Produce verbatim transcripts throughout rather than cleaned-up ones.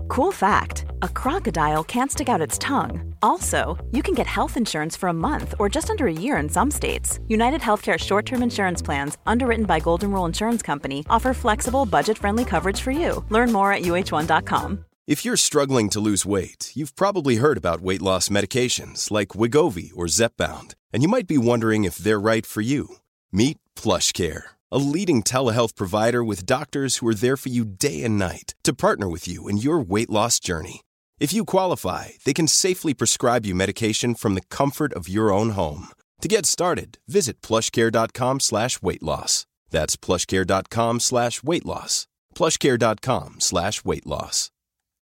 Cool fact, a crocodile can't stick out its tongue. Also, you can get health insurance for a month or just under a year in some states. United Healthcare short-term insurance plans, underwritten by Golden Rule Insurance Company, offer flexible, budget-friendly coverage for you. Learn more at U H one dot com. If you're struggling to lose weight, you've probably heard about weight loss medications like Wegovy or Zepbound, and you might be wondering if they're right for you. Meet PlushCare, a leading telehealth provider with doctors who are there for you day and night to partner with you in your weight loss journey. If you qualify, they can safely prescribe you medication from the comfort of your own home. To get started, visit plushcare.com slash weight loss. That's plushcare.com slash weight loss. plushcare.com slash weight loss.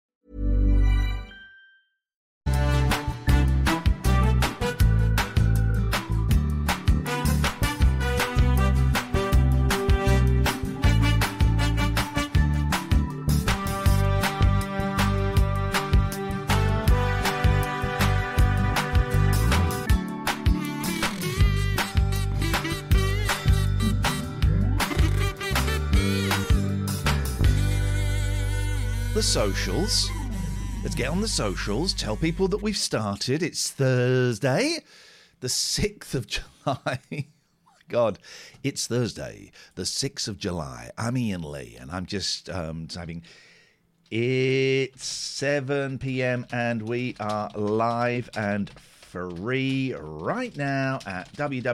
The socials. Let's get on the socials. Tell people that we've started. It's Thursday, the sixth of July. Oh my God, it's Thursday, the sixth of July. I'm Ian Lee, and I'm just um, typing. It's seven p.m. and we are live and free right now at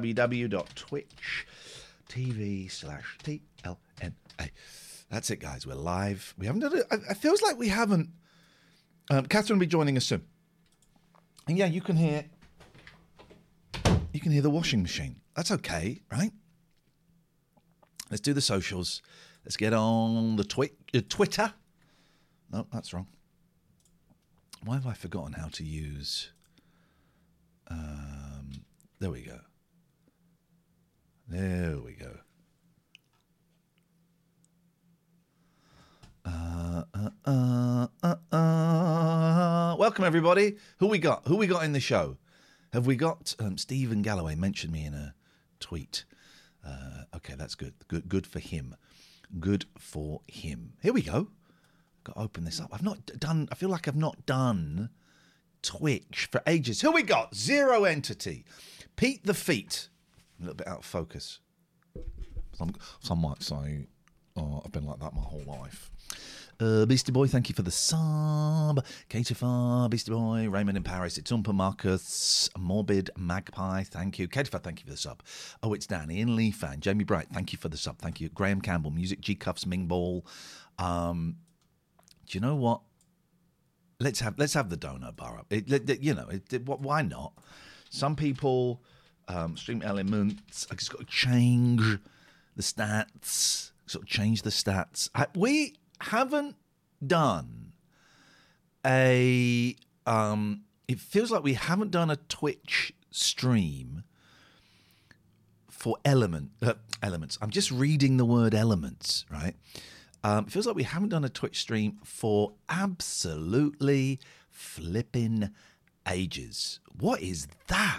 www.twitch.tv slash TLNA. That's it, guys. We're live. We haven't done it. It feels like we haven't. Um, Catherine will be joining us soon. And yeah, you can hear. You can hear the washing machine. That's okay, right? Let's do the socials. Let's get on the twi- uh, Twitter. No, that's wrong. Why have I forgotten how to use? Um, there we go. There we go. Uh, uh, uh, uh, uh. Welcome, everybody. Who we got? Who we got in the show? Have we got um, Stephen Galloway mentioned me in a tweet? Uh, okay, that's good. Good, good for him. Good for him. Here we go. Got to open this up. I've not done. I feel like I've not done Twitch for ages. Who we got? Zero Entity. Pete the Feet. A little bit out of focus. Some, some might say, oh, I've been like that my whole life. Uh, Beastie Boy, thank you for the sub. Katifar, Beastie Boy, Raymond in Paris, it's Umpa Marcus, Morbid Magpie, thank you. Katifar, thank you for the sub. Oh, it's Dan, Ian Lee fan. Jamie Bright, thank you for the sub. Thank you. Graham Campbell, Music, G Cuffs, Ming Ball. Um, do you know what? Let's have let's have the donut bar up. It, it, you know, it, it, why not? Some people, um, stream elements, I just got to change the stats, sort of change the stats. I, we haven't done a, um, it feels like we haven't done a Twitch stream for element, uh, elements. I'm just reading the word elements, right? Um, it feels like we haven't done a Twitch stream for absolutely flipping ages. What is that?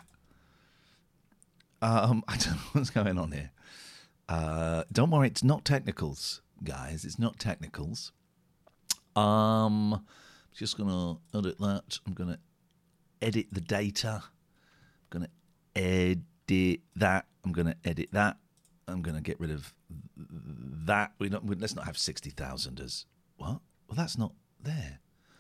Um, I don't know what's going on here. Uh, don't worry, it's not technicals, guys. It's not technicals. Um, just gonna edit that. I'm gonna edit the data. I'm gonna edit that. I'm gonna edit that. I'm gonna get rid of that. We don't. We, let's not have sixty thousand as what? Well, that's not there.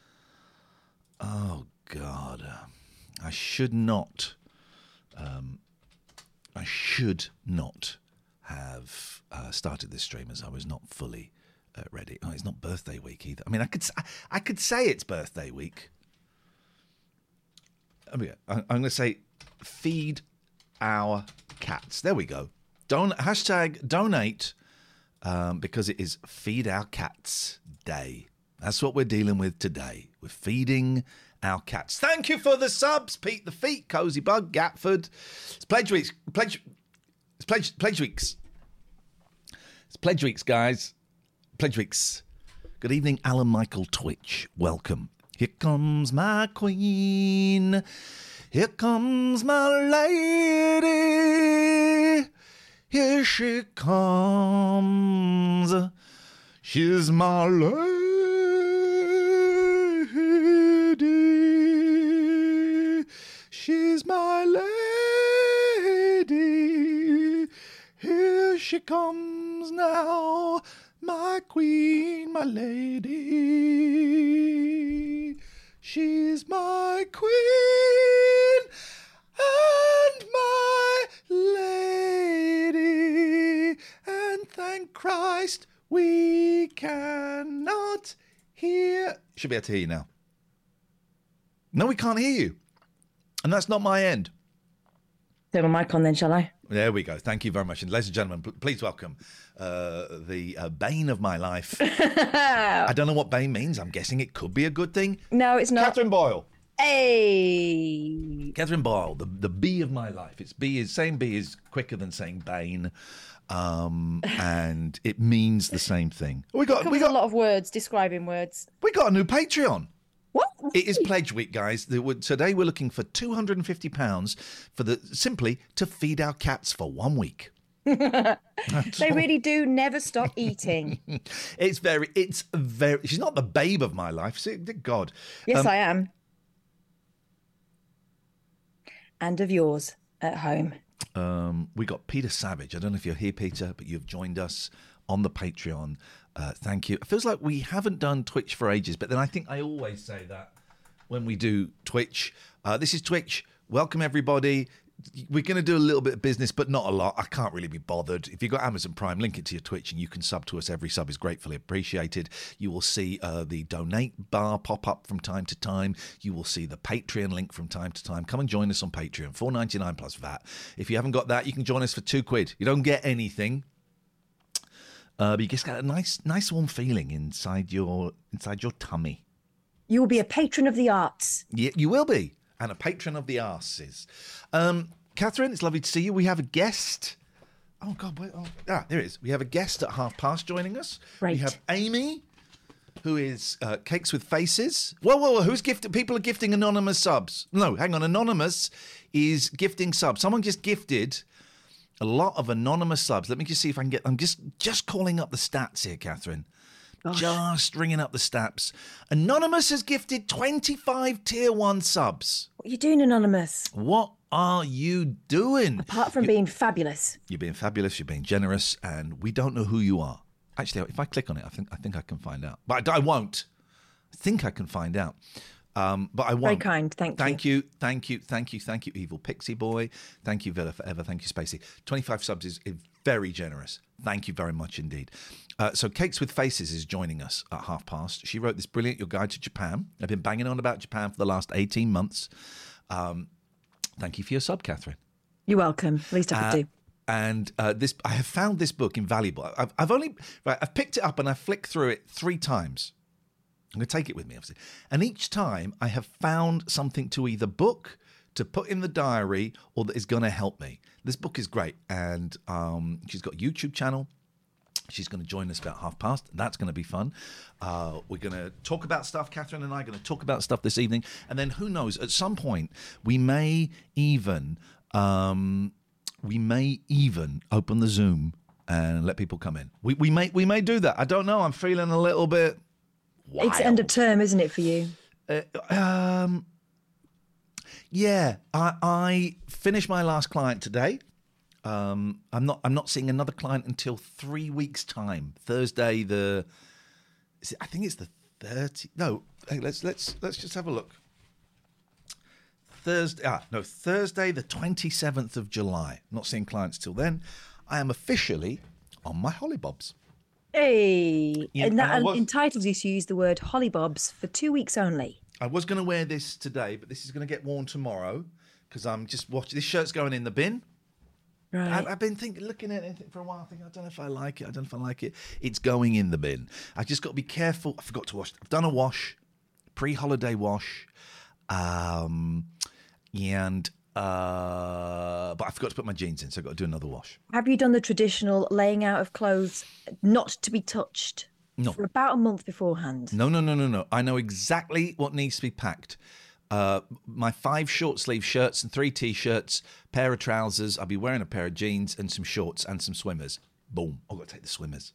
Oh God, I should not. Um, I should not have uh, started this stream as I was not fully uh, ready. Oh, it's not birthday week either. I mean, I could I, I could say it's birthday week. I mean, I, I'm going to say feed our cats. There we go. Don hashtag donate um, because it is Feed Our Cats Day. That's what we're dealing with today. We're feeding our cats. Thank you for the subs, Pete the Feet, Cozy Bug, Gatford. It's pledge weeks. Pledge. It's pledge, pledge weeks. It's pledge weeks, guys. Pledge weeks. Good evening, Alan Michael Twitch. Welcome. Here comes my queen. Here comes my lady. Here she comes. She's my lady. she comes now, my queen, my lady. She's my queen and my lady. And thank Christ we cannot hear. Should be able to hear you now. No, we can't hear you. And that's not my end. Turn my mic on then, shall I? There we go. Thank you very much. And ladies and gentlemen, p- please welcome uh, the uh, bane of my life. I don't know what bane means. I'm guessing it could be a good thing. No, it's not. Catherine Boyle. Hey! Catherine Boyle, the, the bee of my life. It's bee is saying bee is quicker than saying bane. Um, and it means the same thing. We got we got a lot of words, describing words. We got a new Patreon. What? It is Pledge Week, guys. Today we're looking for two hundred fifty pounds for the simply to feed our cats for one week. They really do never stop eating. It's very, it's very, she's not the babe of my life. See, God. Yes, Um, I am. And of yours at home. Um, we got Peter Savage. I don't know if you're here, Peter, but you've joined us on the Patreon. Uh, thank you. It feels like we haven't done Twitch for ages, but then I think I always say that when we do Twitch. Uh, this is Twitch. Welcome, everybody. We're going to do a little bit of business, but not a lot. I can't really be bothered. If you've got Amazon Prime, link it to your Twitch and you can sub to us. Every sub is gratefully appreciated. You will see uh, the donate bar pop up from time to time. You will see the Patreon link from time to time. Come and join us on Patreon. four ninety-nine plus V A T. If you haven't got that, you can join us for two quid. You don't get anything. Uh, but you just get a nice, nice warm feeling inside your inside your tummy. You will be a patron of the arts. Yeah, you will be, and a patron of the arses. Um, Catherine, it's lovely to see you. We have a guest. Oh God, wait, oh, ah, there it is. We have a guest at half past joining us. Right. We have Amy, who is uh, Cakes with Faces. Whoa, whoa, whoa! Who's gifting? People are gifting anonymous subs. No, hang on. Anonymous is gifting subs. Someone just gifted a lot of anonymous subs. Let me just see if I can get. I'm just just calling up the stats here, Catherine. Gosh. Just ringing up the stats. Anonymous has gifted twenty-five tier one subs. What are you doing, Anonymous? What are you doing? Apart from You- being fabulous. You're being fabulous. You're being generous, and we don't know who you are. Actually, if I click on it, I think I think I can find out. But I, I won't. I think I can find out. Um, but I won't. Very kind, thank you. Thank you, thank you, thank you, thank you, Evil Pixie Boy. Thank you, Villa Forever. Thank you, Spacey. twenty-five subs is, is very generous. Thank you very much indeed. Uh, so Cakes with Faces is joining us at half past. She wrote this brilliant Your Guide to Japan. I've been banging on about Japan for the last eighteen months. Um, thank you for your sub, Catherine. You're welcome. At least I could Uh, do. And uh, this, I have found this book invaluable. I've, I've only, right, I've picked it up and I've flicked through it three times. I'm going to take it with me, obviously. And each time I have found something to either book, to put in the diary, or that is going to help me. This book is great. And um, she's got a YouTube channel. She's going to join us about half past. That's going to be fun. Uh, we're going to talk about stuff. Catherine and I are going to talk about stuff this evening. And then who knows, at some point, we may even... Um, we may even open the Zoom and let people come in. We we may we may do that. I don't know. I'm feeling a little bit wild. It's end of term, isn't it, for you? Uh, um, yeah, I, I finished my last client today. Um, I'm not I'm not seeing another client until three weeks' time. Thursday the, is it, I think it's the thirtieth. No, hey, let's let's let's just have a look. Thursday, ah, no, Thursday the twenty-seventh of July. Not seeing clients till then. I am officially on my hollybobs. Hey. Yeah, and that and I was- entitles you to use the word hollybobs for two weeks only. I was going to wear this today, but this is going to get worn tomorrow because I'm just watching. This shirt's going in the bin. Right. I've, I've been thinking, looking at it for a while, thinking, I don't know if I like it. I don't know if I like it. It's going in the bin. I just got to be careful. I forgot to wash. I've done a wash, pre-holiday wash, um, and uh, but I forgot to put my jeans in, so I've got to do another wash. Have you done the traditional laying out of clothes not to be touched No. for about a month beforehand? No, no, no, no, no. I know exactly what needs to be packed. Uh, my five short sleeve shirts and three t-shirts, pair of trousers. I'll be wearing a pair of jeans and some shorts and some swimmers. Boom. I've got to take the swimmers.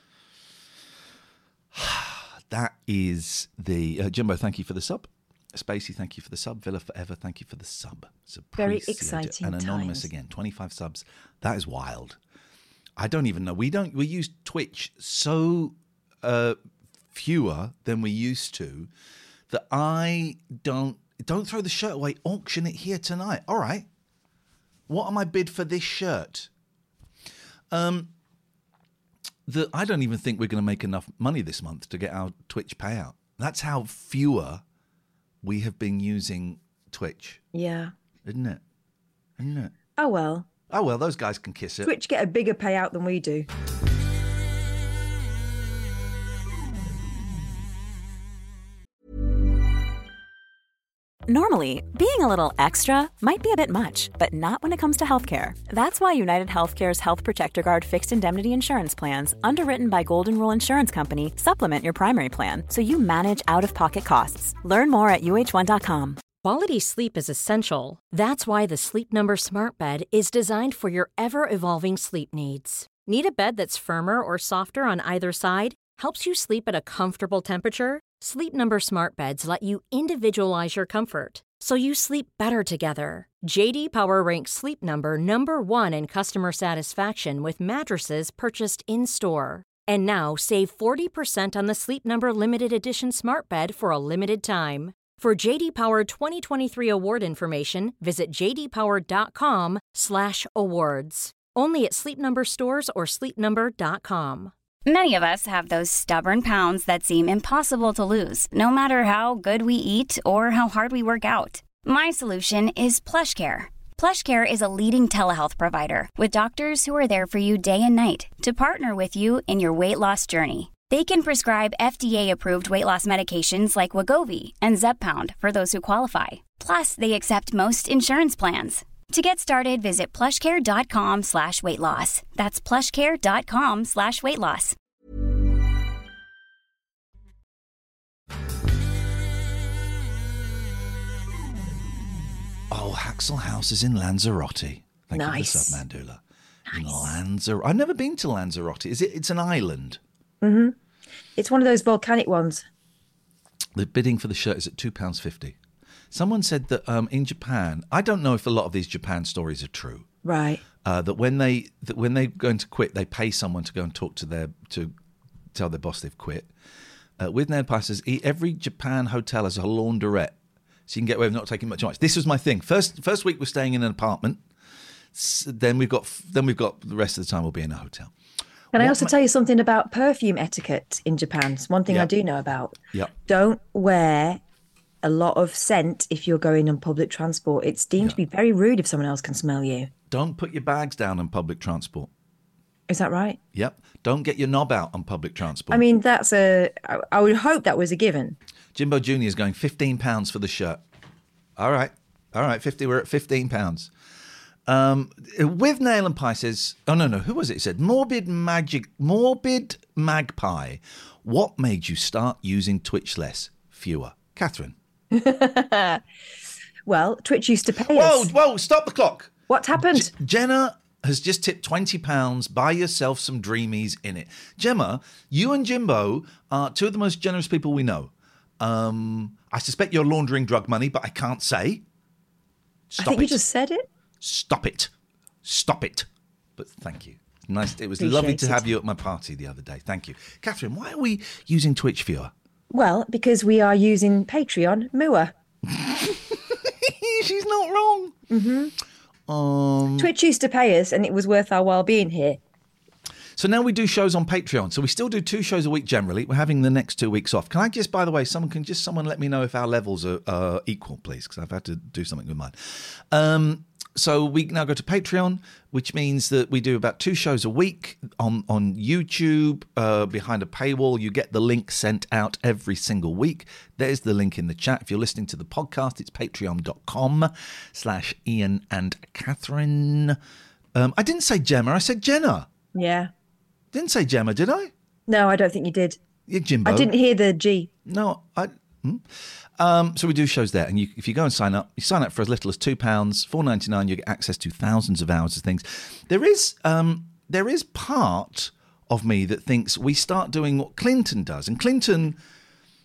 That is the... Uh, Jimbo, thank you for the sub. Spacey, thank you for the sub. Villa Forever, thank you for the sub. It's Very appreciated. exciting And Anonymous times. again, twenty-five subs. That is wild. I don't even know. We don't. We use Twitch so uh, fewer than we used to that I don't don't throw the shirt away. Auction it here tonight. All right. What am I bid for this shirt? Um, the I don't even think we're going to make enough money this month to get our Twitch payout. That's how fewer we have been using Twitch. Yeah. Isn't it? Isn't it? Oh, well. Oh, well, those guys can kiss it. Twitch get a bigger payout than we do. Normally, being a little extra might be a bit much, but not when it comes to healthcare. That's why United Healthcare's Health Protector Guard fixed indemnity insurance plans, underwritten by Golden Rule Insurance Company, supplement your primary plan so you manage out-of-pocket costs. Learn more at U H one dot com. Quality sleep is essential. That's why the Sleep Number Smart Bed is designed for your ever-evolving sleep needs. Need a bed that's firmer or softer on either side? Helps you sleep at a comfortable temperature? Sleep Number Smart Beds let you individualize your comfort, so you sleep better together. J D Power ranks Sleep Number number one in customer satisfaction with mattresses purchased in-store. And now save forty percent on the Sleep Number Limited Edition Smart Bed for a limited time. For J D Power twenty twenty-three award information, visit j d power dot com slash awards. Only at Sleep Number stores or sleep number dot com. Many of us have those stubborn pounds that seem impossible to lose, no matter how good we eat or how hard we work out. My solution is PlushCare. PlushCare is a leading telehealth provider with doctors who are there for you day and night to partner with you in your weight loss journey. They can prescribe F D A-approved weight loss medications like Wegovy and Zepbound for those who qualify. Plus, they accept most insurance plans. To get started, visit plushcare.com slash weight loss. That's plushcare.com slash weight loss. Oh, Haxel House is in Lanzarote. Thank Nice. you for the sub, Mandula. In Lanzarote. I've never been to Lanzarote. Is it? It's an island. Mm-hmm. It's one of those volcanic ones. The bidding for the shirt is at two pounds fifty. Someone said that um, in Japan, I don't know if a lot of these Japan stories are true. Right. Uh, that when they that when they're going to quit, they pay someone to go and talk to their to tell their boss they've quit. Uh, with Ned Prices, every Japan hotel has a laundrette, so you can get away with not taking much much. This was my thing. First first week we're staying in an apartment. Then we've got then we've got the rest of the time we'll be in a hotel. Can I What also ma- tell you something about perfume etiquette in Japan? It's one thing Yeah. I do know about. Yeah. Don't wear a lot of scent if you're going on public transport. It's deemed to be very rude if someone else can smell you. Don't put your bags down on public transport. Is that right? Yep. Don't get your knob out on public transport. I mean, that's a. I, I would hope that was a given. Jimbo Junior is going fifteen pounds for the shirt. All right. All right. fifty. We're at fifteen pounds. Um, with Nail and Pie says, oh, no, no. Who was it? He said, Morbid Magic, Morbid Magpie. What made you start using Twitch less? Fewer. Catherine. Well, Twitch used to pay Whoa, us. whoa. Stop the clock. What happened? J- Jenna has just tipped twenty pounds. Buy yourself some Dreamies in it. Gemma, you and Jimbo are two of the most generous people we know. Um, I suspect you're laundering drug money, but I can't say. Stop I think it. you just said it. Stop it. Stop it. But thank you. Nice. It was Appreciate lovely to it. have you at my party the other day. Thank you. Catherine, why are we using Twitch Viewer? Well, because we are using Patreon M U A. She's not wrong. Mm-hmm. Um, Twitch used to pay us, and it was worth our while being here. So now we do shows on Patreon. So we still do two shows a week generally. We're having the next two weeks off. Can I just, by the way, someone can just someone let me know if our levels are uh, equal, please, because I've had to do something with mine. Um, so we now go to Patreon, which means that we do about two shows a week on on YouTube uh, behind a paywall. You get the link sent out every single week. There's the link in the chat. If you're listening to the podcast, it's patreon.com slash Ian and Catherine. Um, I didn't say Gemma. I said Jenna. Yeah. Didn't say Gemma, did I? No, I don't think you did. Yeah, Jimbo. I didn't hear the G. No, I. Hmm. Um, so we do shows there, and you, if you go and sign up, you sign up for as little as two pounds, four ninety nine. You get access to thousands of hours of things. There is, um, there is part of me that thinks we start doing what Clinton does, and Clinton.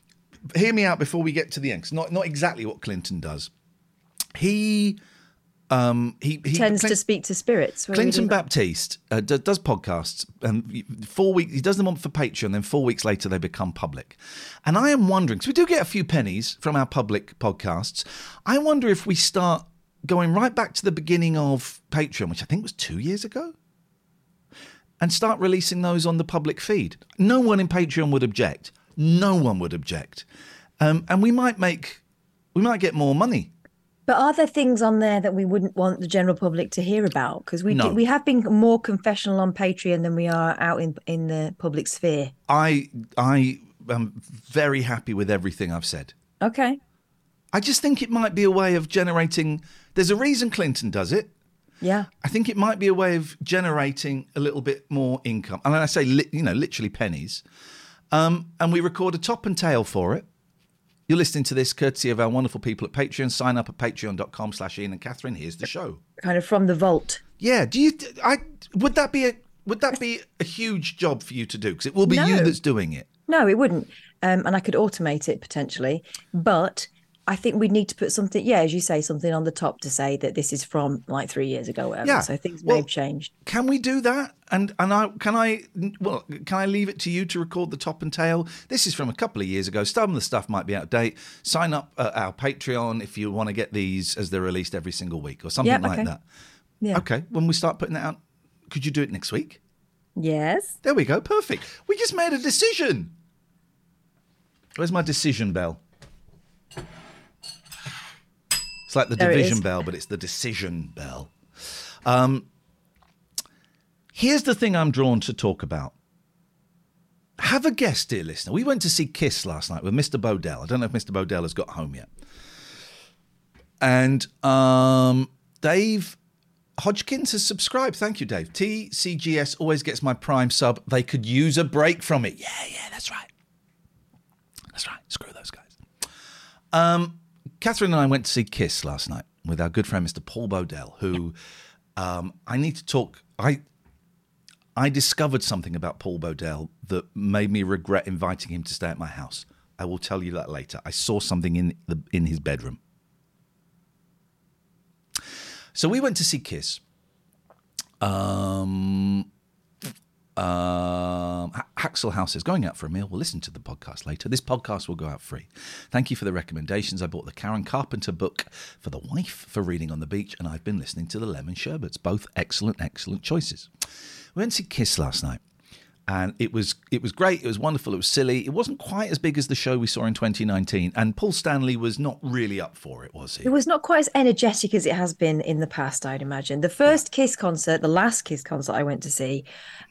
Hear me out before we get to the end. 'Cause not not exactly what Clinton does. He Um, he, he tends Clint, to speak to spirits. Clinton Baptiste uh, does, does podcasts, and four weeks he does them on for Patreon. Then four weeks later they become public. And I am wondering, because we do get a few pennies from our public podcasts. I wonder if we start going right back to the beginning of Patreon, which I think was two years ago, and start releasing those on the public feed. No one in Patreon would object. No one would object, um, and we might make we might get more money. But are there things on there that we wouldn't want the general public to hear about? Because we No. do, we have been more confessional on Patreon than we are out in, in the public sphere. I I am very happy with everything I've said. Okay. I just think it might be a way of generating. There's a reason Clinton does it. Yeah. I think it might be a way of generating a little bit more income. And I say, li- you know, literally pennies. Um, and we record a top and tail for it. You're listening to this courtesy of our wonderful people at Patreon. Sign up at patreon.com slash Ian and Catherine. Here's the show. Kind of from the vault. Yeah. Do you? I would that be a would that be a huge job for you to do? Because it will be No. you that's doing it. No, it wouldn't. Um, and I could automate it potentially. But I think we'd need to put something, yeah, as you say, something on the top to say that this is from like three years ago, whatever. Yeah. So things Well, may have changed. Can we do that? And and I can I well can I leave it to you to record the top and tail? This is from a couple of years ago. Some of the stuff might be out of date. Sign up at our Patreon if you want to get these as they're released every single week or something Yep, like okay. that. Yeah. Okay. When we start putting that out, could you do it next week? Yes. There we go. Perfect. We just made a decision. Where's my decision bell? It's like the There it division is. bell, but it's the decision bell. Um, here's the thing I'm drawn to talk about. Have a guess, dear listener. We went to see Kiss last night with Mister Bodell. I don't know if Mister Bodell has got home yet. And um, Dave Hodgkins has subscribed. Thank you, Dave. T C G S always gets my Prime sub. They could use a break from it. Yeah, yeah, that's right. That's right. Screw those guys. Um, Catherine and I went to see Kiss last night with our good friend Mister Paul Bodell, who um, I need to talk. I I discovered something about Paul Bodell that made me regret inviting him to stay at my house. I will tell you that later. I saw something in the in his bedroom. So we went to see Kiss. Um, um, Haxel House is going out for a meal. We'll listen to the podcast later. This podcast will go out free. Thank you for the recommendations. I bought the Karen Carpenter book for the wife for reading on the beach, and I've been listening to the Lemon Sherbets. Both excellent, excellent choices. We went to see Kiss last night, and it was it was great. It was wonderful. It was silly. It wasn't quite as big as the show we saw in twenty nineteen, and Paul Stanley was not really up for it, was he? It was not quite as energetic as it has been in the past, I'd imagine. The first Kiss concert, the last Kiss concert I went to see,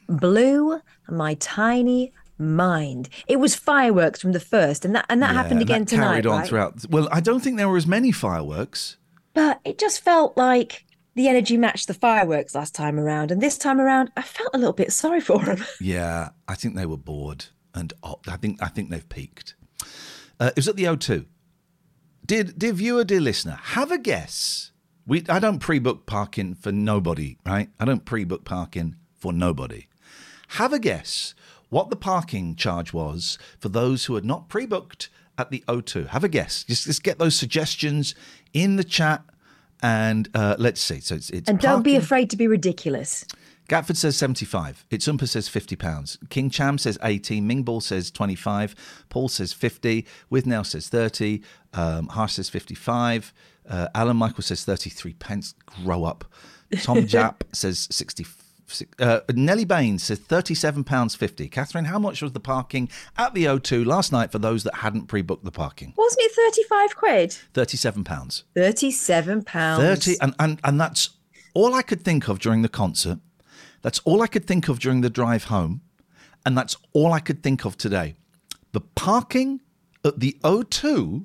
blew my tiny mind. It was fireworks from the first, and that and that Yeah, happened and again that tonight. carried on right? throughout. Well, I don't think there were as many fireworks. But it just felt like the energy matched the fireworks last time around, and this time around, I felt a little bit sorry for them. Yeah, I think they were bored, and oh, I think I think they've peaked. Uh, it was at the O two. Dear, dear viewer, dear listener, have a guess. We I don't pre-book parking for nobody, right? I don't pre-book parking for nobody. Have a guess what the parking charge was for those who had not pre-booked at the O two. Have a guess. Just, just get those suggestions in the chat, and uh, let's see. So it's, it's And don't be parking- afraid to be ridiculous. Gatford says seventy-five. Itzumpa says fifty pounds. King Cham says eighty. Mingball says twenty-five. Paul says fifty. Withnow says thirty. Um, Harsh says fifty-five. Uh, Alan Michael says thirty-three pence. Grow up. Tom Japp says sixty. Uh, Nellie Baines says thirty-seven pounds fifty. Catherine, how much was the parking at the O two last night for those that hadn't pre-booked the parking? Wasn't it thirty-five quid? thirty-seven pounds. thirty-seven pounds. thirty, and, and, and that's all I could think of during the concert. That's all I could think of during the drive home. And that's all I could think of today. The parking at the O two,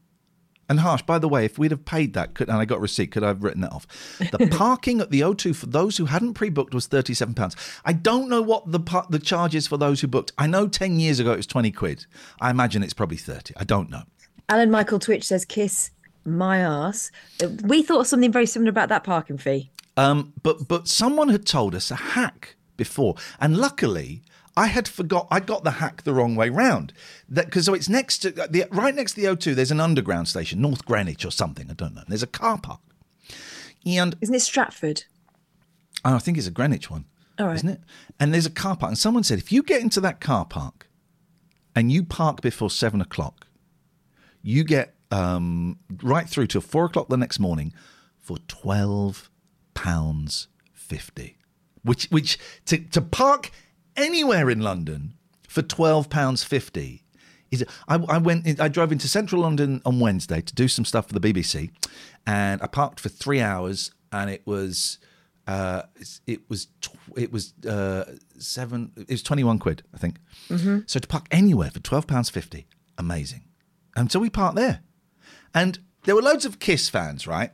and Harsh, by the way, if we'd have paid that, could, and I got a receipt, could I have written that off? The parking at the O two for those who hadn't pre-booked was thirty-seven pounds. I don't know what the par- the charge is for those who booked. I know ten years ago it was twenty quid. I imagine it's probably thirty. I don't know. Alan Michael Twitch says, kiss my arse. We thought something very similar about that parking fee. Um, but but someone had told us a hack before, and luckily I had forgot. I got the hack the wrong way round. That because so it's next to the right next to the O two. There's an underground station, North Greenwich or something. I don't know. There's a car park. And Isn't it Stratford? I think it's a Greenwich one, All right. isn't it? And there's a car park. And someone said, if you get into that car park and you park before seven o'clock, you get um, right through till four o'clock the next morning for twelve pounds fifty. Which, which to, to park anywhere in London for twelve pounds fifty is. I, I went. In, I drove into central London on Wednesday to do some stuff for the B B C, and I parked for three hours, and it was, uh, it was, it was uh, seven. It was twenty-one quid, I think. Mm-hmm. So to park anywhere for twelve pounds fifty, amazing. And so we parked there, and there were loads of Kiss fans, right?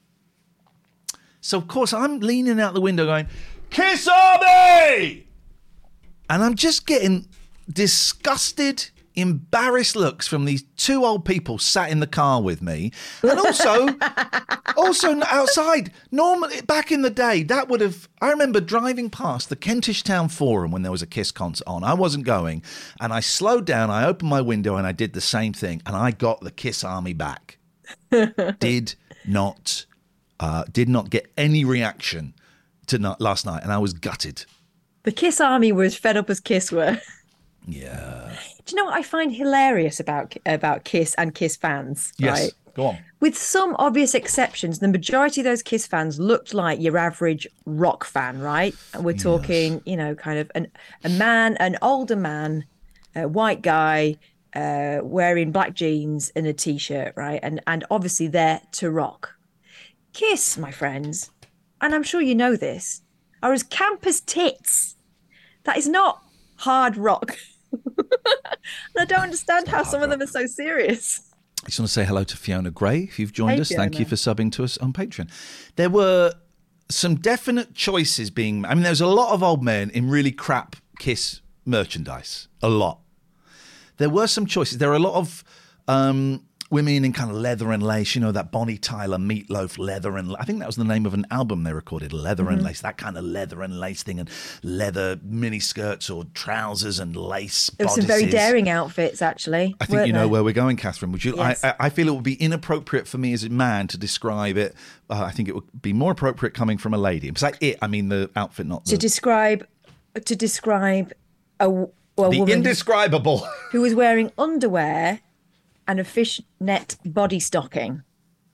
So of course I'm leaning out the window going, Kiss Army! And I'm just getting disgusted, embarrassed looks from these two old people sat in the car with me. And also, also outside, normally back in the day, that would have, I remember driving past the Kentish Town Forum when there was a Kiss concert on. I wasn't going. And I slowed down, I opened my window and I did the same thing. And I got the Kiss Army back. Did not, uh, did not get any reaction to not, last night. And I was gutted. The Kiss Army were as fed up as Kiss were. Yeah. Do you know what I find hilarious about about Kiss and Kiss fans? Yes. Right? Go on. With some obvious exceptions, the majority of those Kiss fans looked like your average rock fan, right? And we're talking, yes. you know, kind of an, a man, an older man, a white guy, uh, wearing black jeans and a t-shirt, right? And and obviously there to rock. Kiss, my friends, and I'm sure you know this, are as camp as tits. That is not hard rock. And I don't understand how some rock. of them are so serious. I just want to say hello to Fiona Gray, if you've joined hey, us. Fiona. Thank you for subbing to us on Patreon. There were some definite choices being... I mean, there's a lot of old men in really crap Kiss merchandise. A lot. There were some choices. There are a lot of um, women in kind of leather and lace, you know, that Bonnie Tyler Meatloaf leather and... I think that was the name of an album they recorded, Leather mm-hmm. and Lace, that kind of leather and lace thing, and leather mini skirts or trousers and lace There were bodices. some very daring outfits, actually. I think you know there? where we're going, Catherine. Would you? Yes. I, I feel it would be inappropriate for me as a man to describe it. Uh, I think it would be more appropriate coming from a lady. It's like it. I mean the outfit, not the... To describe, to describe a, a the woman indescribable who was wearing underwear and a fishnet body stocking.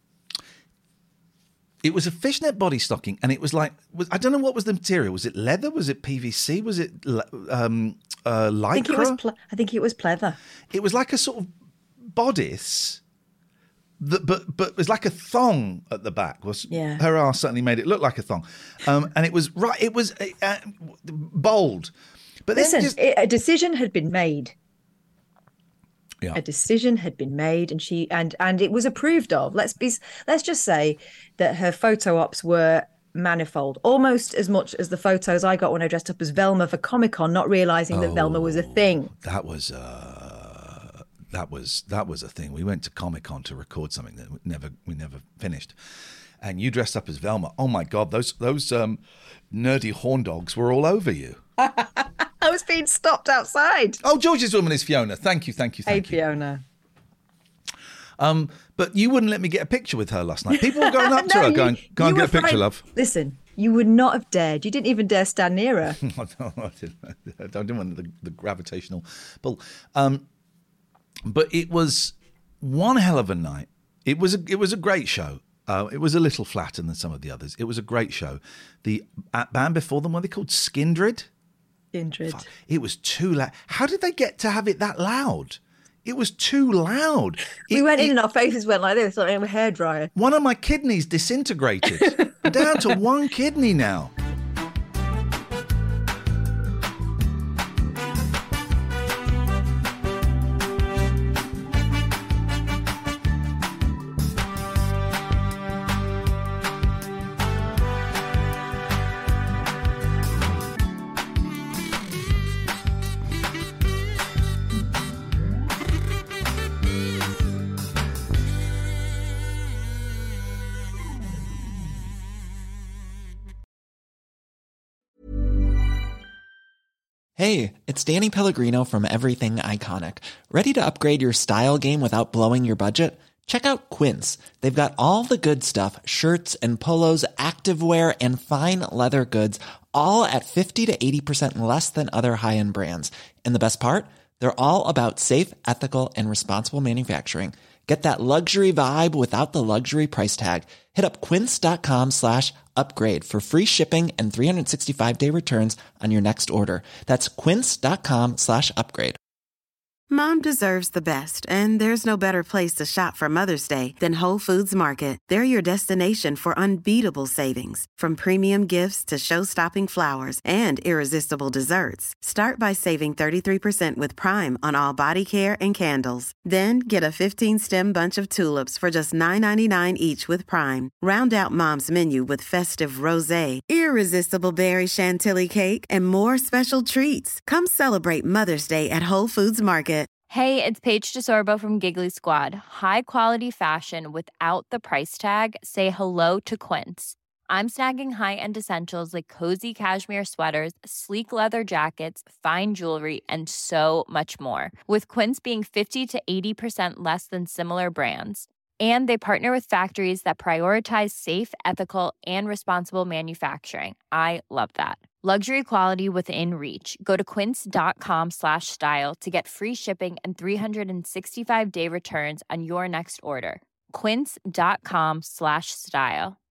It was a fishnet body stocking, and it was like, was, I don't know what was the material. Was it leather? Was it P V C? Was it um, uh, lycra? I think it was. Ple- I think it was pleather. It was like a sort of bodice, that, but but it was like a thong at the back. Was yeah. Her ass certainly made it look like a thong, um, and it was right. It was uh, bold. But listen, just... it, a decision had been made. Yeah. A decision had been made, and she and and it was approved of. Let's be let's just say that her photo ops were manifold, almost as much as the photos I got when I dressed up as Velma for Comic-Con, not realizing oh, that Velma was a thing. That was uh, that was that was a thing. We went to Comic-Con to record something that we never we never finished, and you dressed up as Velma. Oh my God, those those um, nerdy horn dogs were all over you. I was being stopped outside. Oh, George's woman is Fiona. Thank you, thank you, thank hey, you. Hey, Fiona. Um, but you wouldn't let me get a picture with her last night. People were going up no, to her you, going, go and get a picture, fine. love. Listen, you would not have dared. You didn't even dare stand near her. no, I didn't. I didn't want the, the gravitational pull. Um, but it was one hell of a night. It was a, it was a great show. Uh, it was a little flatter than some of the others. It was a great show. The band before them, what are they called? Skindred? Skindred. Fuck, it was too loud. How did they get to have it that loud? It was too loud. We it, went it, in and our faces went like this, like a hairdryer. One of my kidneys disintegrated. Down to one kidney now. Hey, it's Danny Pellegrino from Everything Iconic. Ready to upgrade your style game without blowing your budget? Check out Quince. They've got all the good stuff, shirts and polos, activewear, and fine leather goods, all at fifty to eighty percent less than other high-end brands. And the best part? They're all about safe, ethical, and responsible manufacturing. Get that luxury vibe without the luxury price tag. Hit up quince.com slash upgrade for free shipping and three sixty-five day returns on your next order. That's quince.com slash upgrade. Mom deserves the best, and there's no better place to shop for Mother's Day than Whole Foods Market. They're your destination for unbeatable savings, from premium gifts to show-stopping flowers and irresistible desserts. Start by saving thirty-three percent with Prime on all body care and candles. Then get a fifteen-stem bunch of tulips for just nine ninety-nine each with Prime. Round out Mom's menu with festive rosé, irresistible berry chantilly cake, and more special treats. Come celebrate Mother's Day at Whole Foods Market. Hey, it's Paige DeSorbo from Giggly Squad. High quality fashion without the price tag. Say hello to Quince. I'm snagging high-end essentials like cozy cashmere sweaters, sleek leather jackets, fine jewelry, and so much more. With Quince being fifty to eighty percent less than similar brands. And they partner with factories that prioritize safe, ethical, and responsible manufacturing. I love that. Luxury quality within reach. Go to quince.com slash style to get free shipping and three sixty-five day returns on your next order. Quince.com slash style.